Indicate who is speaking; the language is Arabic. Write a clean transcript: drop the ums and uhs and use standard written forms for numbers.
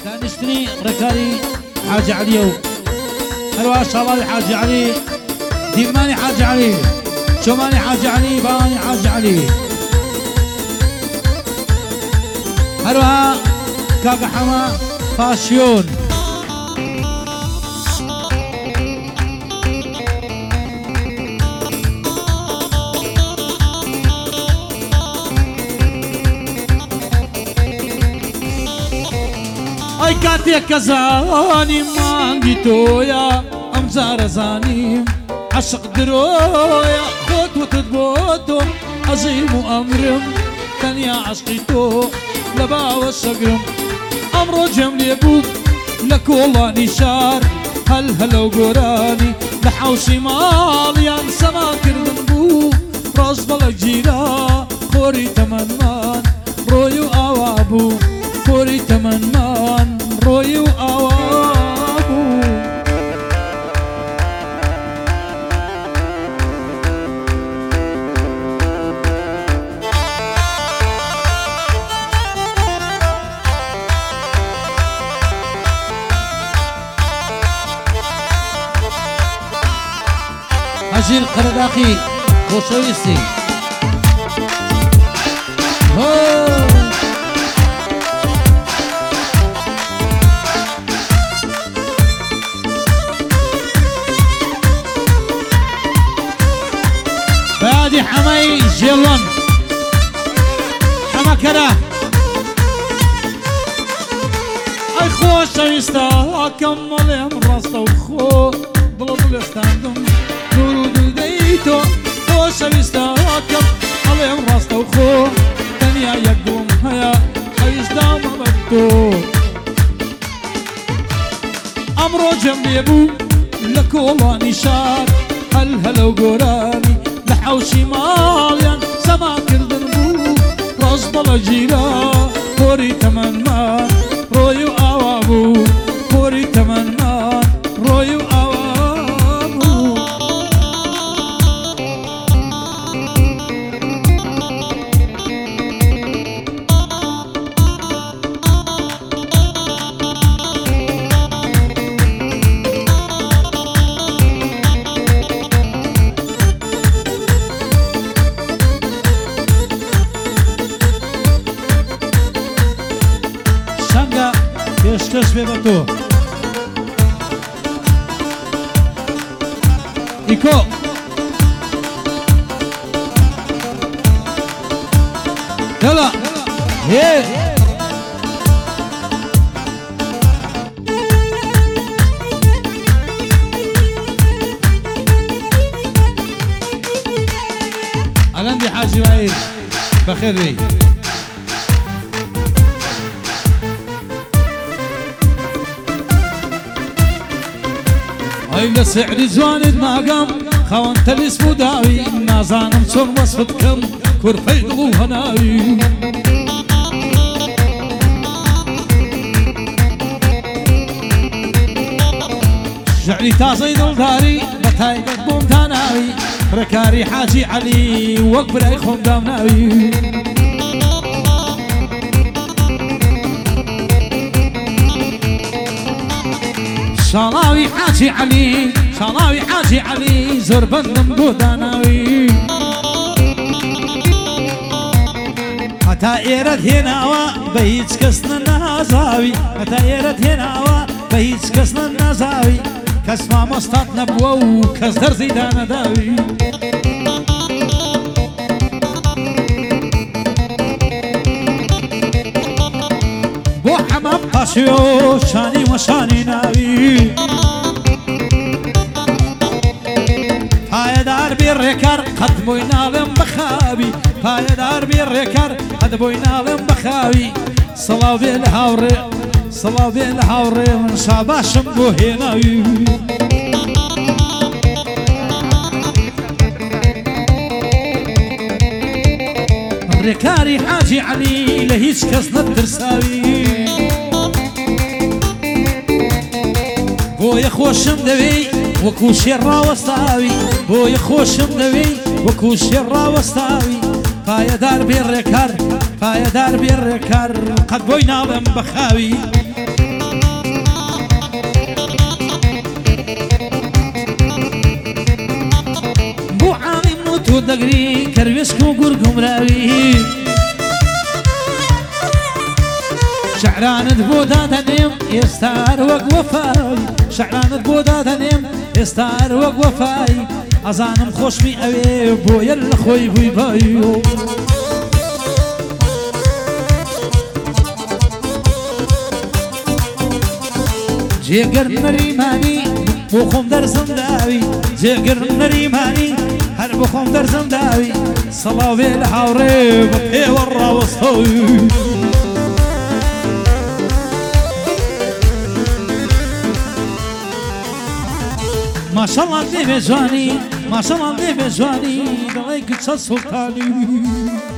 Speaker 1: دانشتني ركاري حاج علي هلوا شباب حاج علي ديماني حاج علي شوماني حاج علي باني حاج علي هلوا كاكا حما فاشيون اي كاتيك زاني مانجي تويا امزار زاني عشق درويا خود وتدبوتو عظيم امرم تانيا عشقيتو لبا والشقرم امرو جملي ابوك لك والله نشار هل هلو قراني لحوشي ماليان سما كردن بو راس بلك جيرا خوري تمنان رويو اوابو خوري تمنان رويو اوابو حجي القرداقي خوشويستي بادي حماي جيلون حما كرا اي خوشويستا كمل يا مراستا وخو ضلضل استاندم نورو ديتو خوشويستا كمل يا مراستا وخو تانيا يقوم هيا حيزدا مبتو امرو جنبي ابو لك والله نشار هل هلو قراني لحوشي ماليان سما كردن بو راس بلا جيرا خوري تمن مان رويو اوابو خوري تمن مان رويو اوابو يشتش بيبتو إيكو يلا هي عندي حاجة معي بخير لي هاي لسعر زواني ماقام خوانت الاسم داوي نازانم صغ وصفتكم كرفيد وهناوي شعري تازي دلداري بتاي بوم تاناوي ركاري حاجي علي وقبر اخوم دامناوي شالاوي حاجي علي شالاوي حاجي علي زور بندم بوداناوي حتى ايرد هناوا بهيج كسنا نازاوي حتى ايرد هناوا بهيج كسنا نازاوي كسما مستات نبوو كس در زيدان داوي بو حمام قاسيو شاني وشاني ناوي پایدار بالركر قد بوينالم بخاوي پایدار بالركر قد بوينالم بخاوي صلاة بالهاوري صلاة بالهاوري من شاباشم بو هناوي ركاري حاجي علي لهيج كس ندرساوي بو يخوشم دوي وكو شيرا وستاوي بو يخوشم دوي وكو شيرا وستاوي پایدار بالركر پایدار بالركر قد بوينالم بخاوي دقري كرويسكو قرقم راوي شعران بودا تنم يستار وقوفاي شعران بودا تنم يستار وقوفاي أزانم خوشمي أوي بويا الخوي بوي بايو جيگر نريماني بخوم درسم داوي جيگر نريماني هر بخوم درسم داوي صلاوي الحوري بقي ورا وسطوي ما شاء الله دي بجواني ما شاء الله دي بجواني دليك تشا سلطاني